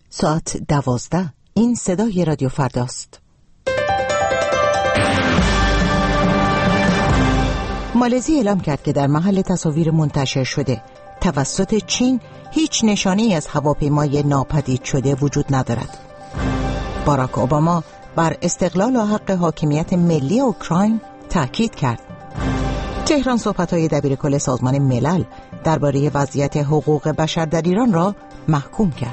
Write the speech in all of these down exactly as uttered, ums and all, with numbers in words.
ساعت دوازده. این صدای رادیو فرداست. مالزی اعلام کرد که در محل تصاویر منتشر شده توسط چین هیچ نشانه‌ای از هواپیمای ناپدید شده وجود ندارد. باراک اوباما بر استقلال و حق حاکمیت ملی اوکراین تاکید کرد. تهران صحبت‌های دبیرکل سازمان ملل درباره وضعیت حقوق بشر در ایران را محکوم کرد.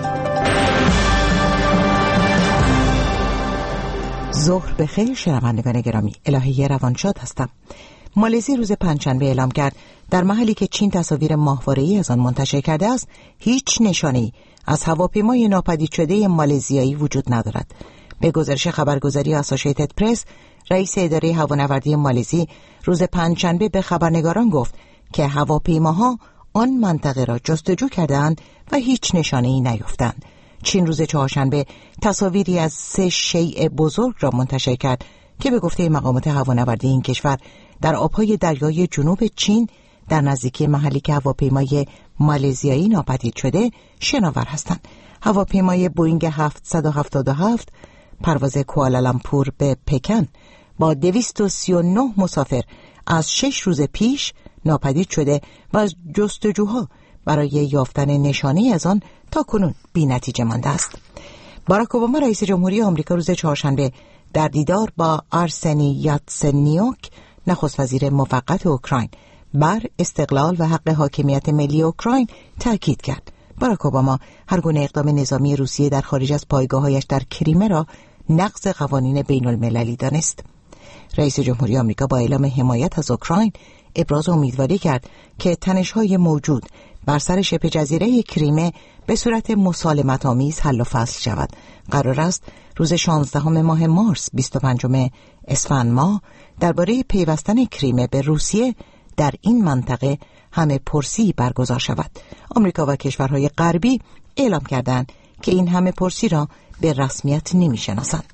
ظهر بخیر شنوندگان گرامی، الهی روانشاد هستم. مالزی روز پنجشنبه اعلام کرد در محلی که چین تصاویر ماهواره‌ای از آن منتشر کرده است هیچ نشانه‌ای از هواپیمای ناپدید شده مالزیایی وجود ندارد. به گزارش خبرگزاری آسوشیتد پرس، رئیس اداره هوانوردی مالزی روز پنجشنبه به خبرنگاران گفت که هواپیماها آن منطقه را جستجو کردند و هیچ نشانه‌ای نیافتند. چین روز چهارشنبه تصاویری از سه شیء بزرگ را منتشر کرد که به گفته مقامات هوانوردی این کشور در آبهای دریای جنوب چین در نزدیکی محلی که هواپیمای مالزیایی ناپدید شده شناور هستند. هواپیمای بوئینگ هفتصد و هفتاد و هفت پرواز کوالالامپور به پکن با دویست و سی و نه مسافر از شش روز پیش ناپدید شده و از جستجوها برای یافتن نشانه از آن تا کنون بی نتیجه مانده است. باراک اوباما رئیس جمهوری آمریکا روز چهارشنبه در دیدار با آرسنی یاتسنیوک نخست وزیر موقت اوکراین بر استقلال و حق حاکمیت ملی اوکراین تاکید کرد. باراک اوباما هر گونه اقدام نظامی روسیه در خارج از پایگاه‌هایش در کریمه را نقض قوانین بین المللی دانست. رئیس جمهوری آمریکا با اعلام حمایت از اوکراین ابراز امیدواری کرد که تنش‌های موجود بر سر شبه جزیره کریمه به صورت مسالمت آمیز حل و فصل شود. قرار است روز شانزدهم ماه مارس بیست و پنجم اسفند ماه درباره پیوستن کریمه به روسیه در این منطقه همه پرسی برگزار شود. آمریکا و کشورهای غربی اعلام کردند که این همه پرسی را به رسمیت نمی‌شناسند.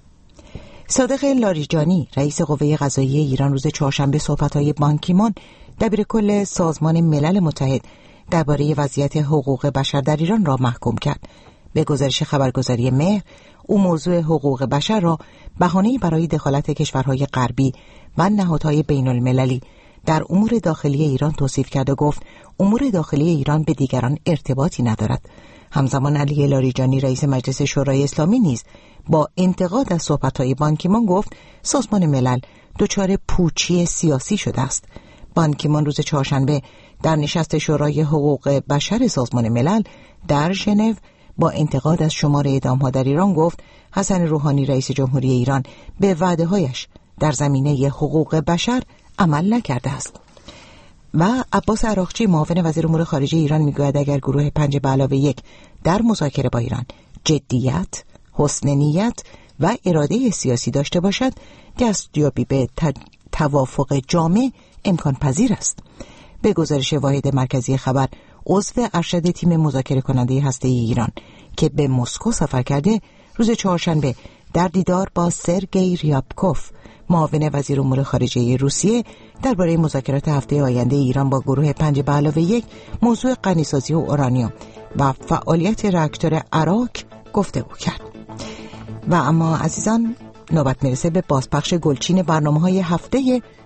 صادق لاریجانی رئیس قوه قضاییه ایران روز چهارشنبه صحبت‌های بان کی مون دبیرکل سازمان ملل متحد درباره وضعیت حقوق بشر در ایران را محکوم کرد. به گزارش خبرگزاری مهر، او موضوع حقوق بشر را بهانه‌ای برای دخالت کشورهای غربی و نهادهای بین المللی در امور داخلی ایران توصیف کرد و گفت امور داخلی ایران به دیگران ارتباطی ندارد. همزمان علی لاریجانی رئیس مجلس شورای اسلامی نیز با انتقاد از صحبت‌های بان کی مون گفت سازمان ملل دچار پوچی سیاسی شده است. بان کی مون روز چهارشنبه در نشست شورای حقوق بشر سازمان ملل در ژنو با انتقاد از شمار اعدام‌ها در ایران گفت حسن روحانی رئیس جمهوری ایران به وعده‌هایش در زمینه حقوق بشر عمل نکرده است. و عباس عراقچی معاون وزیر امور خارجه ایران میگوید اگر گروه پنج به علاوه یک در مذاکره با ایران جدیت، حسن نیت و اراده سیاسی داشته باشد دستیابی به توافق جامع امکان پذیر است. به گزارش واحد مرکزی خبر، عضو ارشد تیم مذاکره کننده هسته‌ای ایران که به مسکو سفر کرده روز چهارشنبه در دیدار با سرگئی ریابکوف معاون وزیر امور خارجه روسیه درباره مذاکرات هفته آینده ایران با گروه پنج به علاوه یک موضوع غنیسازی و اورانیوم و فعالیت راکتور اراک گفتگو کرد. و اما عزیزان، نوبت میرسه به بازپخش گلچین برنامه‌های هفته